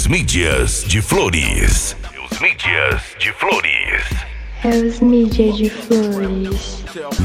mídias de Flores. Os mídias de Flores. É os mídias de Flores.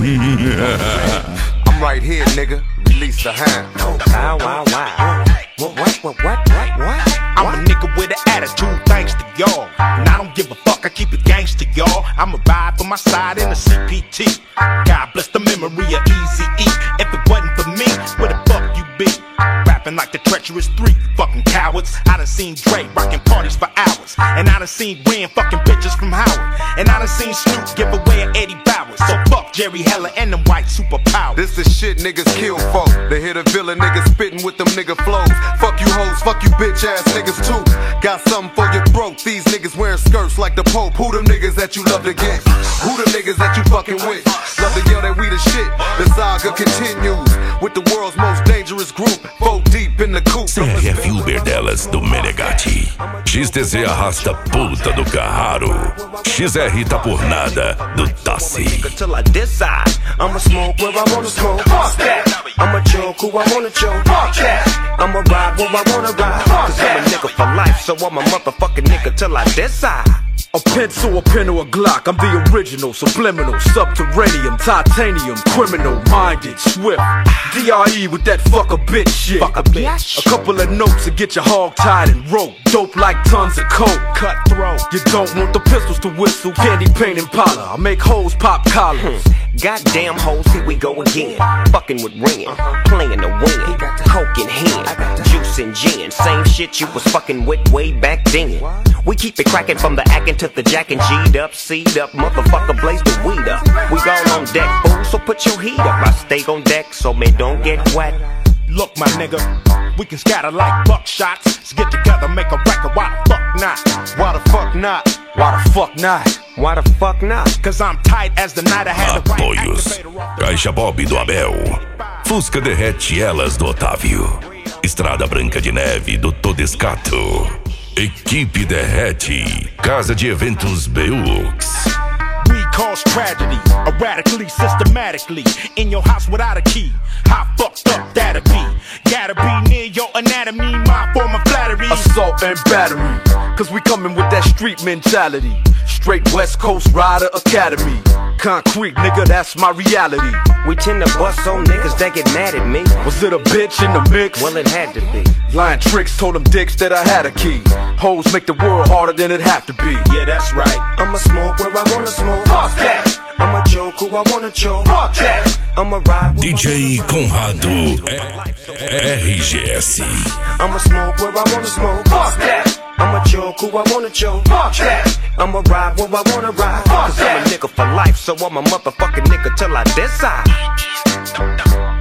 I'm right here, nigga. Release the hand. Wow, wow, wow. What? I'm a nigga with an attitude, thanks to y'all. And I don't give a fuck, I keep it gangsta, y'all. I'ma ride for my side in a CPT. God bless the memory of Eazy-E. If it wasn't for me, where the fuck you be? Rapping like the treacherous three, fucking cowards. I done seen Dre rocking parties for hours. And I done seen Ren fucking bitches from Howard. And I done seen Snoop give away an Eddie Bowers. So fuck Jerry Heller and them white superpowers. This the shit niggas kill for. They hit a villain niggas spitting with them nigga flows. Fuck you hoes, fuck you bitch ass niggas too. Got something for your throat. These niggas wearing skirts like the Pope. Who them niggas that you love to get? Who them niggas that you fucking with? Love to yell that we the shit. The saga continues with the world's most dangerous group. 4 deep in the coop. CRF Uber delas do Menegatti. XTZ arrasta puta do Carraro. XR tá por nada do Tassi. Till I decide, I'ma smoke where I wanna smoke. Fuck that. I'ma choke who I wanna choke. Fuck that. I'ma ride where I wanna ride. Cause I'm a nigga for life, so I'm a motherfucking nigga till I decide. A pencil, a pen, or a Glock. I'm the original, subliminal, subterranean, titanium, criminal, minded, swift. DRE with that fuck a bitch shit. Fuck a bitch. A couple of notes to get your hog tied and rope. Dope like tons of coke. Cutthroat. You don't want the pistols to whistle. Candy paint and powder. I make hoes pop collars. Goddamn hoes, here we go again. Fucking with Ren, playing to win. Coke in hand, juice and gin. Same shit you was fucking with way back then. We keep it cracking from the acting to the jacking. G'd up, C'd up, motherfucker blaze the weed up. We all on deck, fool, so put your heat up. I stay on deck so me don't get wet. Look, my nigga, we can scatter like buckshots. Let's get together, make a record, why the fuck not? Why the fuck not? Why the fuck not? Why the fuck not? Cause I'm tight as the night I had the right Apoios. activator off the- Caixa Bob do Abel. Fusca derrete elas do Otávio. Estrada Branca de Neve do Todescato. Equipe derrete. Casa de Eventos Beux. We cause tragedy, erratically, systematically. In your house without a key. How fucked up that'll be? Gotta be near your anatomy, my form of flattery. Assault and battery. Cause we coming with that street mentality. Straight West Coast Rider Academy. Concrete, nigga, that's my reality. We tend to bust on niggas that get mad at me. Was it a bitch in the mix? Well, it had to be. Lying tricks told them dicks that I had a key. Hoes make the world harder than it have to be. Yeah, that's right. I'ma smoke where I wanna smoke. Fuck that. I'ma choke who I wanna choke. Fuck that. I'ma ride with DJ Conrado RGS. I'ma smoke where I wanna smoke. Fuck that. I'ma choke who I wanna choke. Fuck that. I'ma ride where I wanna ride. Cause I'm a nigga for life, so I'm a motherfucking nigga till I decide.